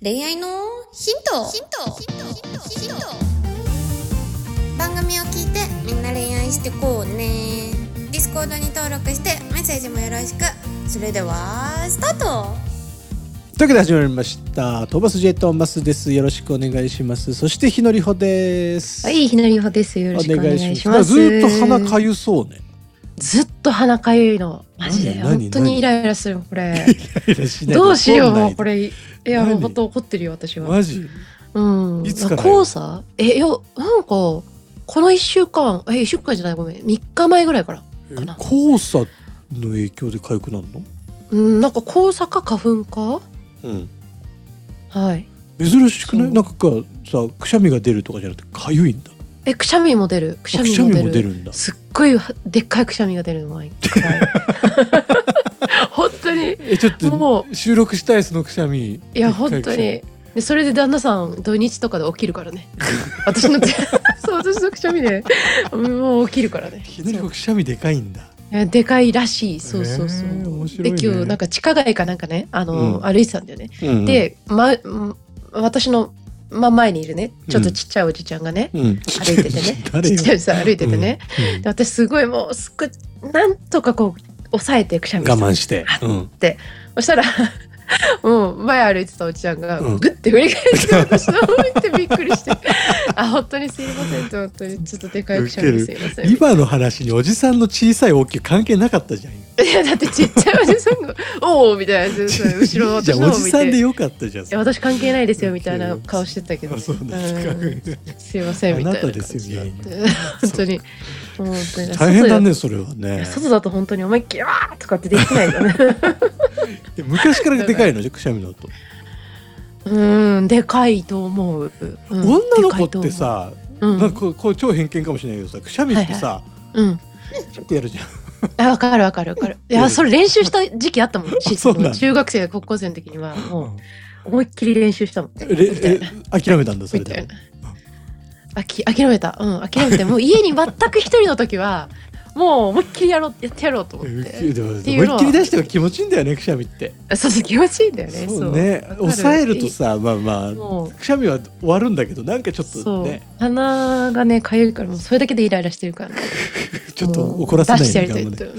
恋愛のヒント。番組を聞いてみんな恋愛してこうね。ディスコードに登録してメッセージもよろしく。それではスタート。 というわけで始まりましたトーマス J トーマスです。よろしくお願いします。そしてひのりほです。 はい、ひのりほです。よろしくお願いします。 ずっと鼻かゆそうね。 ずっと鼻かゆいのマジで本当にイライラするこれイライラしないどうしようもうこれいやもう本当怒ってるよ私は。 マジ？ うん。 いつから黄砂？なんかこの1週間1週間じゃないごめん3日前ぐらいからかな。 黄砂の影響でかゆくなるの？ なんか黄砂か花粉か？ うん。 はい。 珍しくない？なんかさくしゃみが出るとかじゃなくてかゆいんだ。 くしゃみも出る。くしゃみも出るんだ。すっごいでっかいくしゃみが出るの毎回。本当に。 ちょっと収録したいそのくしゃみ。 いや本当に。でそれで旦那さん土日とかで起きるからね。私のくしゃみでもう起きるからね。 ひのりほくしゃみでかいんだ。 でかいらしい。そう。 面白いね。 で今日なんか地下街かなんかね歩いてたんだよね。で私の前にいるねちょっとちっちゃいおじちゃんがね、歩いててねちっちゃいさ歩いててね、で私すごいもうすっごいなんとかこう抑えてくしゃみ我慢してってそしたらもう前歩いてたおじちゃんがグッて振り返って私の方見てびっくりして本当にすいませんって本当にちょっとでかいくしゃみですいません。 今の話におじさんの小さい大きい関係なかったじゃん。 いやだってちっちゃいおじさんがおおみたいな後ろ私の方見てじゃあおじさんでよかったじゃん。 いや私関係ないですよみたいな顔してたけど、 そうなんですか。 すいませんみたいな感じで。 あなたですよ本当に大変だねそれはね。 外だと本当に思いっきりわーとかってできないよね。 昔からでかいのじゃくしゃみの音。 でかいと思う。 女の子ってさ、なんかこう超偏見かもしれないけどさ、くしゃみってさ、ちょっとやるじゃん。 わかる。いやそれ練習した時期あったもん。中学生高校生の時にはもう思いっきり練習したもん。 諦めたんだそれで。 諦めた。諦めてもう家に全く一人の時はもう思いっきりやってやろうと思って。 思いっきり出しても気持ちいいんだよねくしゃみって。 そう気持ちいいんだよね。 そうね。抑えるとさまあくしゃみは終わるんだけどなんかちょっとね。 鼻がねかゆいからもうそれだけでイライラしてるから。 ちょっと怒らせないで頑張って。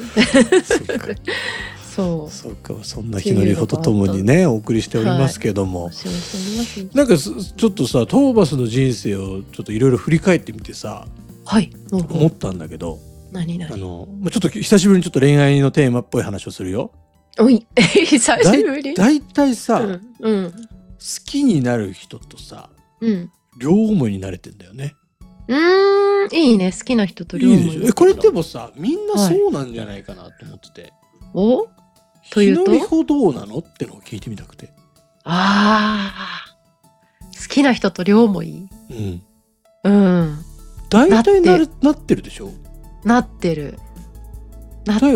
そうかそんなひのりほとともにねお送りしておりますけども、なんかちょっとさトーマスの人生をちょっといろいろ振り返ってみてさ、思ったんだけど。ちょっと久しぶりにちょっと恋愛のテーマっぽい話をするよ。 おい久しぶり。 だいたいさ、好きになる人とさ、両思いになれてんだよね。 いいね好きな人と両思い。 いいでしょ。これでもさみんなそうなんじゃないかなと思ってて。 というとひのりほどうなのってのを聞いてみたくて。 好きな人と両思い。 だいたいなってるでしょ。 なってる。めっちゃ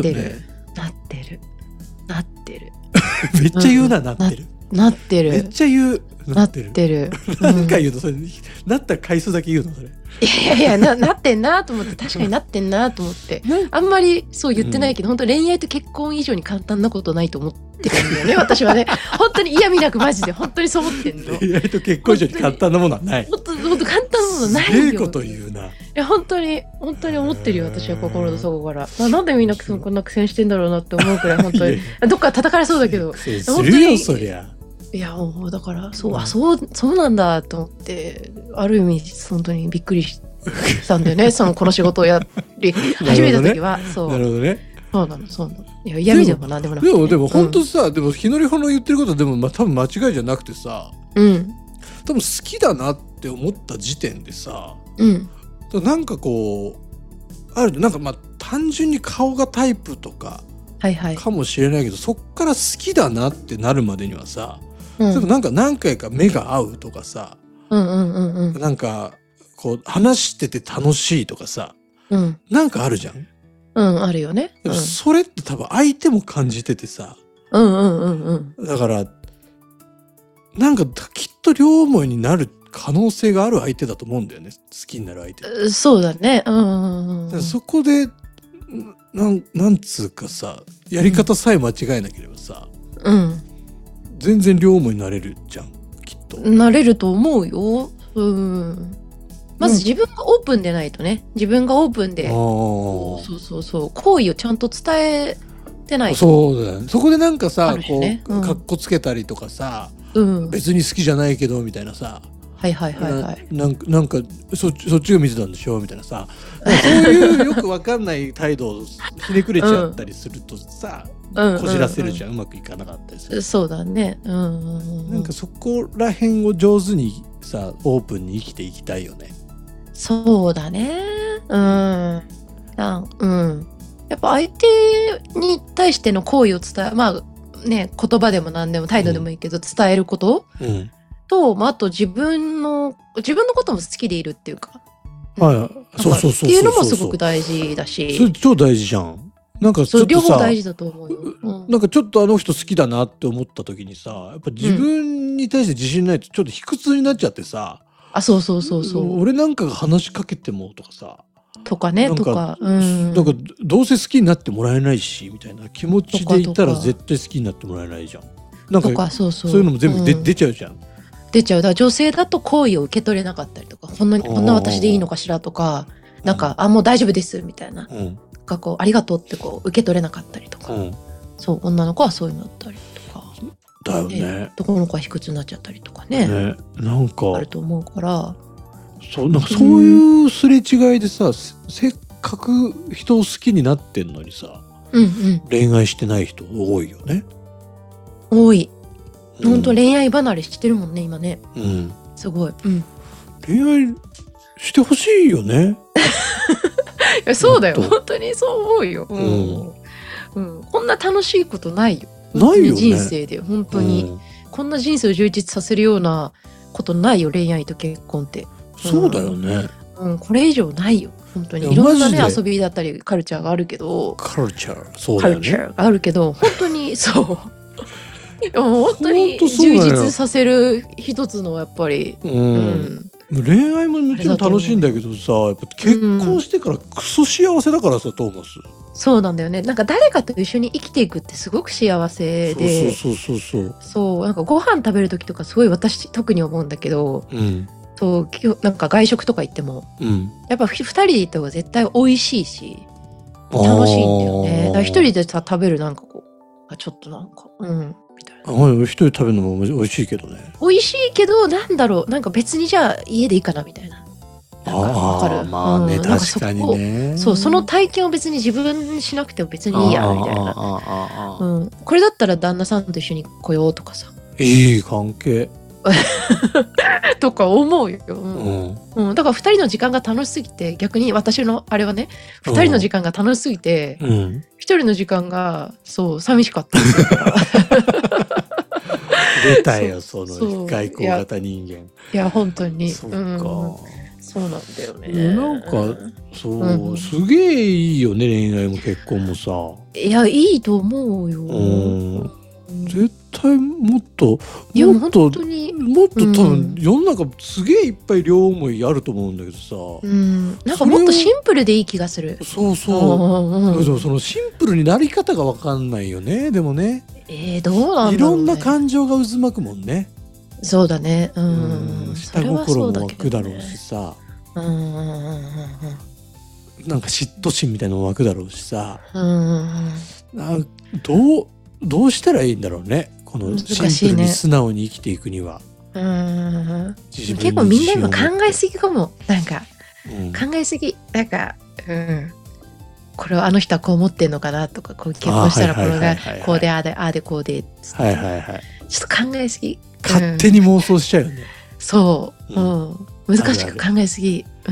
言うななってる。 なってる。 めっちゃ言う。 なってる。 何回言うのそれ。なった回数だけ言うのそれ。 いやなってんなと思って確かになってんなと思ってあんまりそう言ってないけど、本当恋愛と結婚以上に簡単なことないと思ってるんだよね私はね。本当に嫌味なくマジで本当にそう思ってんの。 恋愛と結婚以上に簡単なものはない。 本当簡単なものないよ。 すげえこと言うな。 いや本当に思ってるよ私は心の底から。なんでみんなこんな苦戦してんだろうなって思うくらい本当にどっか叩かれそうだけど。 するよそりゃ。 いやもうだからそうなんだと思ってある意味本当にびっくりしたんだよねこの仕事をやり始めた時は。 なるほどね。 そうなの。いや嫌味でもなんでもなくて。 でも本当さでもひのりほの言ってることはでも多分間違いじゃなくてさ、多分好きだなって思った時点でさ、なんかこうあるなんか単純に顔がタイプとかかもしれないけど、そっから好きだなってなるまでにはさ、でもなんか何回か目が合うとかさ、なんかこう話してて楽しいとかさ、なんかあるじゃん。 あるよね。 でもそれって多分相手も感じててさ、だからなんかきっと両思いになる可能性がある相手だと思うんだよね、好きになる相手。 そうだね。 そこでなんつうかさやり方さえ間違えなければさ、全然両思いになれるじゃんきっとなれると思うよ。まず自分がオープンでないとね。自分がオープンで、そう好意をちゃんと伝えてないと。 そうだよね。そこでなんかさ、 ね、 こうかっこつけたりとかさ、別に好きじゃないけどみたいなさ、なんかそっちが見てたんでしょみたいなさ、そういうよくわかんない態度をひねくれちゃったりするとさ、こじらせるじゃん、うまくいかなかったりする。 そうだね。 なんかそこら辺を上手にさ、オープンに生きていきたいよね。 そうだね。やっぱ相手に対しての好意を伝え、まあね、言葉でも何でも態度でもいいけど、伝えること、と、あと自分のことも好きでいるっていうか、 そうっていうのもすごく大事だし、 それ超大事じゃん。なんかちょっとさ、 両方大事だと思うよ。 なんかちょっとあの人好きだなって思った時にさ、やっぱ自分に対して自信ないとちょっと卑屈になっちゃってさ、 そう俺なんかが話しかけてもとかさ、 とかね、 なんかどうせ好きになってもらえないしみたいな気持ちでいたら絶対好きになってもらえないじゃん。なんかそういうのも全部出ちゃうじゃん。 出ちゃう。だから女性だと好意を受け取れなかったりとか、こんな私でいいのかしらとか、なんかもう大丈夫ですみたいな、がこうありがとうってこう受け取れなかったりとか、そう女の子はそういうのだったりとかだよね。 男の子は卑屈になっちゃったりとかね、 なんかあると思うから、 なんかそういうすれ違いでさ、せっかく人を好きになってんのにさ、恋愛してない人多いよね。 多い。本当恋愛離れしてるもんね今ね。すごい。 恋愛してほしいよね。 そうだよ、本当にそう思うよ。こんな楽しいことないよ。 ないよね。 人生で本当に、こんな人生を充実させるようなことないよ、恋愛と結婚って。 そうだよね。 これ以上ないよ本当に。いろんなね遊びだったりカルチャーがあるけど、 カルチャーがあるけど、本当にそう。本当に充実させる一つのやっぱり。恋愛ももちろん楽しいんだけどさ、やっぱ結婚してからクソ幸せだからさ、トーマス。 そうなんだよね。なんか誰かと一緒に生きていくってすごく幸せで、そうなんかご飯食べる時とかすごい私特に思うんだけど、そうなんか外食とか行っても、やっぱ2人で行った方が絶対美味しいし楽しいんだよね。だから1人でさ食べるなんかこうちょっとなんかみたいな。 一人食べるのも美味しいけどね。 美味しいけどなんだろう、なんか別にじゃあ家でいいかなみたいな。わかる。 まあね、確かにね。 そう、その体験を別に自分しなくても別にいいやみたいな。これだったら旦那さんと一緒に来ようとかさ。 いい関係。 とか思うよ。だから2人の時間が楽しすぎて、逆に私のあれはね、2人の時間が楽しすぎて、1人の時間がそう寂しかったんですよ。 出たよ、その外交型人間。 いや本当に。 そっか。 そうなんだよね。 なんかそうすげえいいよね、恋愛も結婚もさ。 いやいいと思うよ。 絶対もっと多分世の中すげえいっぱい両思いあると思うんだけどさ、 なんかもっとシンプルでいい気がする。 そうでもそのシンプルになり方が分かんないよね。でもね、 どうなんだろうね。 いろんな感情が渦巻くもんね。 そうだね。 下心も湧くだろうしさ、なんか嫉妬心みたいなのも湧くだろうしさ、どうしたらいいんだろうね、このシンプルに素直に生きていくには。 結構みんな今考えすぎかも。なんか考えすぎ、なんかこれはあの人はこう思ってんのかなとか、こう結婚したらこれがこうでああでこうで、ちょっと考えすぎ。 勝手に妄想しちゃうよね。 そう、難しく考えすぎ。好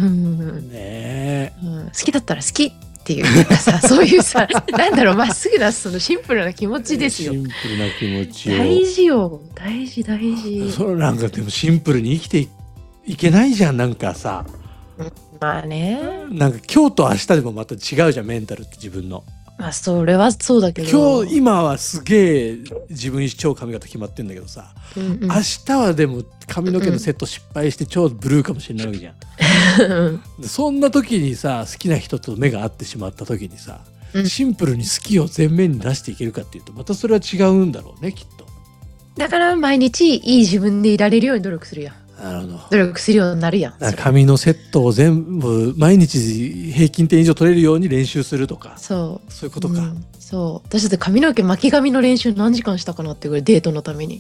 きだったら好きっていうさ、そういうさ、なんだろう、まっすぐなそのシンプルな気持ちですよ。 シンプルな気持ちを。 大事よ、大事。 それなんかでもシンプルに生きていけないじゃん、なんかさ。 まあね。 なんか今日と明日でもまた違うじゃん、メンタルって自分の。 それはそうだけど、 今はすげえ自分超髪型決まってんだけどさ、明日はでも髪の毛のセット失敗して超ブルーかもしれないわけじゃん。そんな時にさ、好きな人と目が合ってしまった時にさ、シンプルに好きを前面に出していけるかっていうと、またそれは違うんだろうね、きっと。 だから毎日いい自分でいられるように努力するやん。 なるほど。 努力するようになるやん。 髪のセットを全部毎日平均点以上取れるように練習するとか。そういうことか。 そう。私だって髪の毛巻き髪の練習何時間したかなってぐらいデートのために。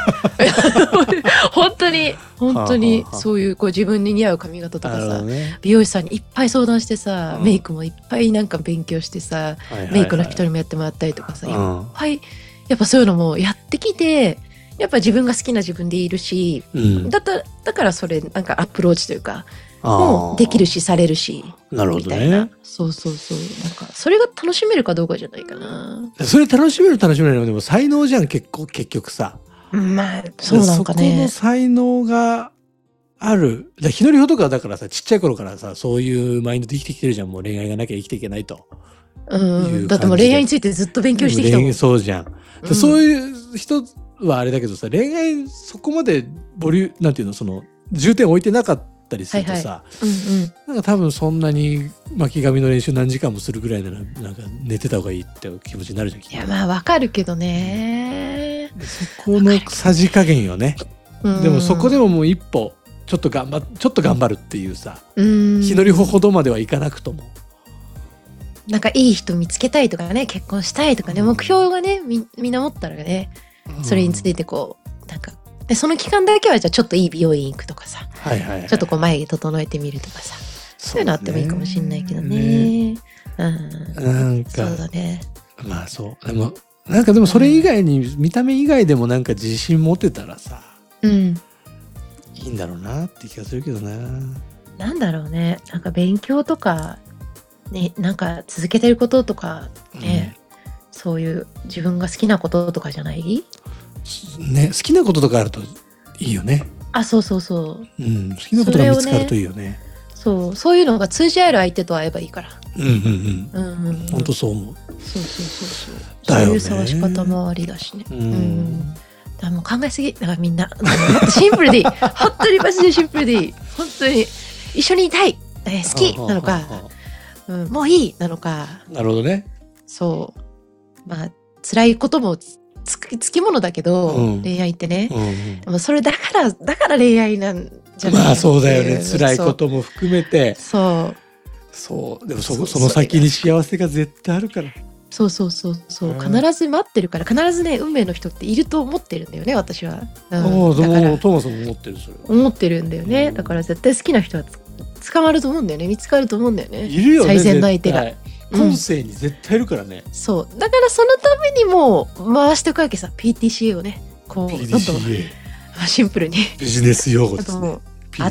本当にそういうこう自分に似合う髪型とかさ、美容師さんにいっぱい相談してさ、メイクもいっぱいなんか勉強してさ、メイクの人にもやってもらったりとかさ、いっぱいやっぱそういうのもやってきて。やっぱ自分が好きな自分でいるし、だからそれなんかアプローチというかもうできるしされるし、 なるほどね。 そうなんかそれが楽しめるかどうかじゃないかな。 それ楽しめるでも才能じゃん結局さ。 まあそうなんかね。 そこの才能がある。日のりほとかだからさ、ちっちゃい頃からさそういうマインドで生きてきてるじゃん。もう恋愛がなきゃ生きていけないと。 だってもう恋愛についてずっと勉強してきたもん。 そうじゃん。そういう人はあれだけどさ、恋愛そこまでなんていうの、その重点置いてなかったりするとさ、なんか多分そんなに巻き髪の練習何時間もするぐらいならなんか寝てた方がいいって気持ちになるじゃん。 いやまあわかるけどね。 そこのさじ加減よね。でもそこでももう一歩ちょっと頑張るっていうさ、日のりほどまではいかなくとも。 なんかいい人見つけたいとかね、結婚したいとかね、目標がねみんな持ったらね、それについてこうなんかでその期間だけはじゃあちょっといい美容院行くとかさ、ちょっとこう眉毛整えてみるとかさ、そういうのあってもいいかもしれないけどね。なんかそうだね。 まあそうでもなんかでもそれ以外に、見た目以外でもなんか自信持てたらさ、いいんだろうなって気がするけどな。 なんだろうね、なんか勉強とかね、なんか続けてることとかね、そういう自分が好きなこととかじゃないね、好きなこととかあるといいよね。 そう、 好きなことが見つかるといいよね。 そういうのが通じ合える相手と会えばいいから。 本当そう思う。 そういう探し方もありだしね。だもう考えすぎだからみんなもっとシンプルでいい。本当にマジでシンプルでいい。本当に一緒にいたい、好きなのか、もういいなのか。 なるほどね。 そうまあ辛いこともつきものだけど、恋愛ってね、でもそれだから恋愛なんじゃないか。 まあそうだよね。辛いことも含めて。そうでもその先に幸せが絶対あるから。そう必ず待ってるから、必ずね運命の人っていると思ってるんだよね、私は。だからトーマスも思ってる。それ思ってるんだよね。だから絶対好きな人は捕まると思うんだよね。見つかると思うんだよね。 いるよね、 最善の相手が。 今世に絶対いるからね。 そうだからそのためにも回しておくわけさ、 PDCA をね、こうどんどんシンプルにビジネス用語ですね。 あって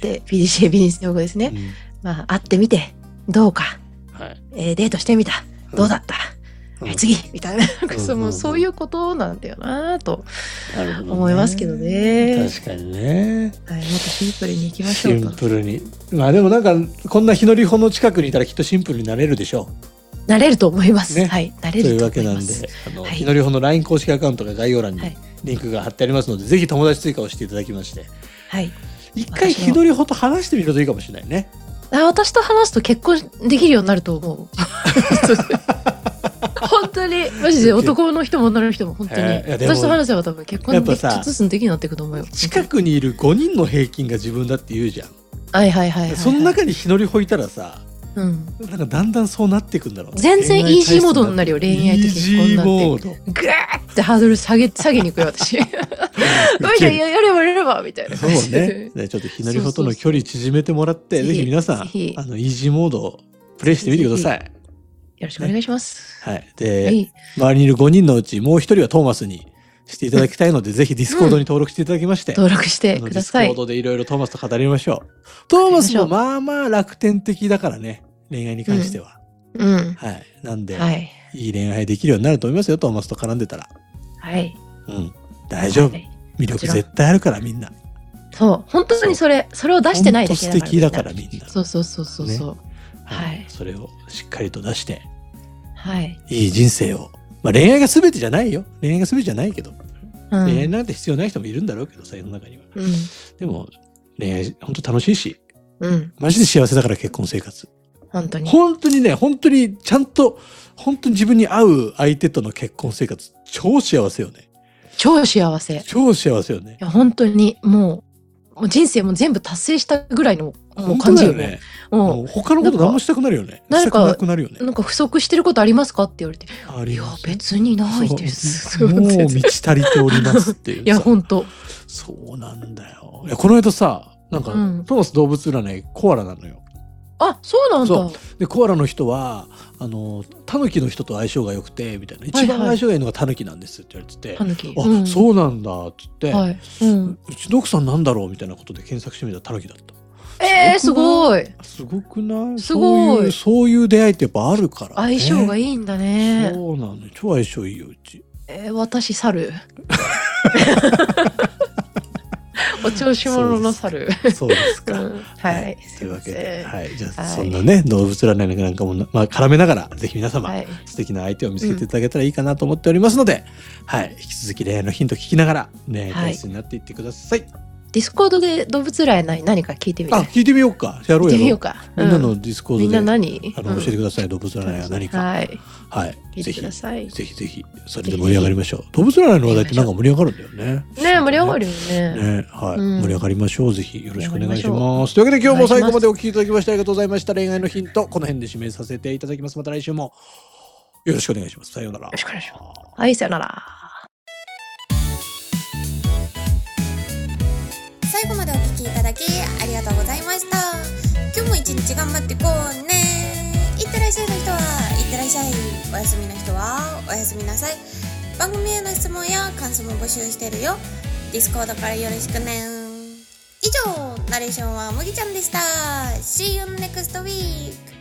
PDCA ビジネス用語ですね。会ってみてどうか、デートしてみたどうだった、次みたいな、そういうことなんだよなと思いますけどね。 確かにね。 もっとシンプルにいきましょうと。 シンプルに。まあでもなんかこんな日のりほの近くにいたらきっとシンプルになれるでしょう。 なれると思います。なれると思います。というわけなんで、日のりほの LINE 公式アカウントが概要欄にリンクが貼ってありますので、ぜひ友達追加をしていただきまして、一回日のりほと話してみるといいかもしれないね。 私と話すと結婚できるようになると思う。本当にマジで男の人も女の人も本当に私と話せば多分結婚ちょっとずつできるようになっていくと思うよ。 近くにいる5人の平均が自分だって言うじゃん。その中に日のりほいたらさ、なんかだんだんそうなっていくんだろうね。 全然イージーモードになるよ、恋愛的に。イージーモードグーってハードル下げに行くよ私。やればみたいな。 そうね。ちょっと日のりほとの距離縮めてもらって、ぜひ皆さんイージーモードをプレイしてみてください。 よろしくお願いします。 で、周りにいる5人のうちもう1人はトーマスにしていただきたいので、ぜひディスコードに登録していただきまして、 登録してください。 ディスコードでいろいろトーマスと語りましょう。トーマスもまあまあ楽天的だからね、恋愛に関しては。なんで、いい恋愛できるようになると思いますよ、トーマスと絡んでたら。大丈夫。魅力絶対あるからみんな。 本当にそれを出してないだけだから。 素敵だからみんな。 そう。 それをしっかりと出して、いい人生を。まあ恋愛が全てじゃないよ。恋愛が全てじゃないけど、恋愛なんて必要ない人もいるんだろうけどさ、世の中には。でも恋愛本当楽しいし、マジで幸せだから、結婚生活。本当にね、本当にちゃんと本当に自分に合う相手との結婚生活超幸せよね。 超幸せ。 超幸せよね。 いや本当にもう人生も全部達成したぐらいのもう感じよね。 もう他のこと何もしたくなるよね。 なんかしたくなるよね。 なんか不足してることありますかって言われて、いや別にないです。 もう満ち足りておりますっていう。 いや本当。 そうなんだよ。いやこの間さ、なんか、トーマス動物占いコアラなのよ。 あ、そうなんだ。 でコアラの人はタヌキの人と相性が良くてみたいな、一番相性がいいのがタヌキなんですって言われてて、 タヌキ、 そうなんだって言って、うちの奥さんなんだろうみたいなことで検索してみたらタヌキだった。 すごい。 すごくない？ すごい。 そういう出会いってやっぱあるからね。 相性がいいんだね。 そうなの、超相性いいようち。 私猿。お調子者の猿。 そうですか。 はい。 というわけで、じゃあそんなね動物占いなんかも絡めながらぜひ皆様素敵な相手を見つけていただけたらいいかなと思っておりますので、引き続き恋愛のヒント聞きながら恋愛体質になっていってください。 ディスコードで動物占い何か聞いてみる？ 聞いてみようか。やろう。みんなのディスコードでみんな何？ 教えてください。動物占いは何か。 はい。聞いてください。 ぜひそれで盛り上がりましょう。動物占いの話題ってなんか盛り上がるんだよね。 ね、盛り上がるよね。 盛り上がりましょう。ぜひよろしくお願いします。というわけで今日も最後までお聞きいただきましてありがとうございました。恋愛のヒントこの辺で締めさせていただきます。また来週もよろしくお願いします。さようなら。 よろしくお願いします。はい、さようなら。 最後までお聞きいただきありがとうございました。今日も一日頑張ってこうね。いってらっしゃいの人はいってらっしゃい、おやすみの人はおやすみなさい。番組への質問や感想も募集してるよ。ディスコードからよろしくね。以上ナレーションはむぎちゃんでした。 See you next week.